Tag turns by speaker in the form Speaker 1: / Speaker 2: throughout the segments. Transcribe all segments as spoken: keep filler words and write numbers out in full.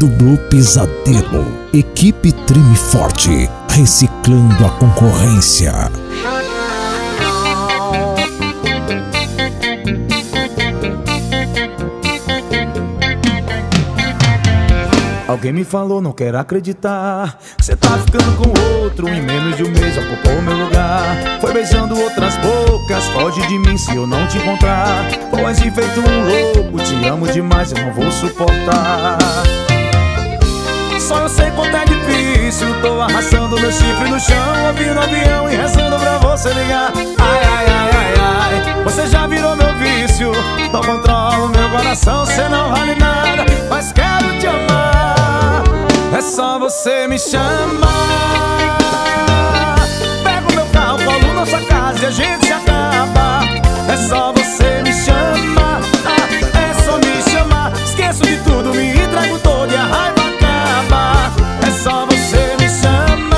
Speaker 1: Dublô Pesadelo. Equipe Treme Forte, reciclando a concorrência.
Speaker 2: Alguém me falou, não quero acreditar, que cê tá ficando com outro. Em menos de um mês ocupou meu lugar. Foi beijando outras bocas, foge de mim se eu não te encontrar. Ou agi feito um louco, te amo demais, eu não vou suportar. Só eu sei quanto é difícil, tô arrastando meu chifre no chão, ouvindo o avião e rezando pra você ligar. Ai, ai, ai, ai, ai, você já virou meu vício. Não controlo meu coração, cê não vale nada, mas quero te amar. É só você me chamar. Pega o meu carro, colo na sua casa e a gente se acaba. É só você me chamar, ah, é só me chamar. Esqueço de tudo, me entrego todo e a raiva acaba. É só você me chamar.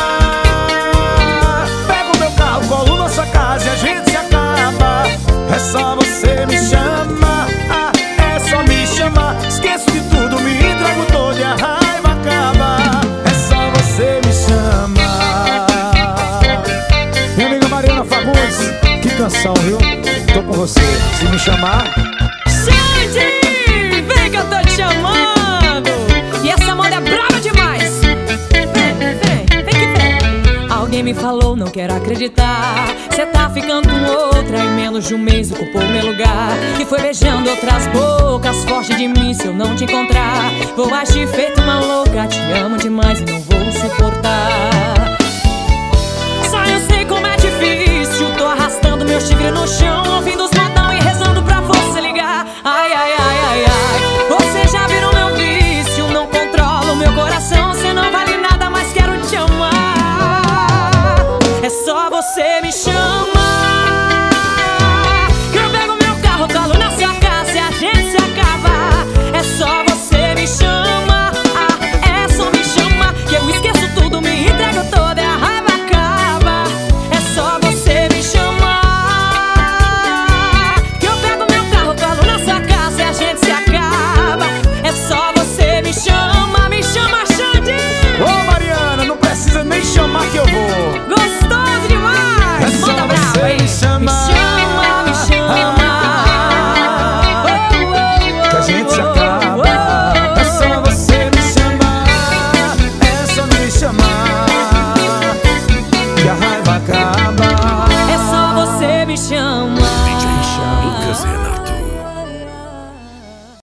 Speaker 2: Pega o meu carro, colo na sua casa e a gente se acaba. É só você me chamar, ah, é só me chamar. Esqueço de tudo, me entrego todo e a raiva acaba. É só você me chamar. Minha amiga Mariana Fagundes, que canção, viu? Tô com você, se me chamar.
Speaker 3: Xande, vem que eu tô te chamando. E essa moda é brava demais. Vem, vem, vem que vem. Alguém me falou, não quero acreditar, cê tá ficando com outra. Em menos de um mês ocupou meu lugar. E foi beijando outras bocas, foge de mim se eu não te encontrar. Vou agir feito uma louca, te amo demais e não vou suportar. Só eu sei como é difícil, tô arrastando meu chifre no chão, ouvindo os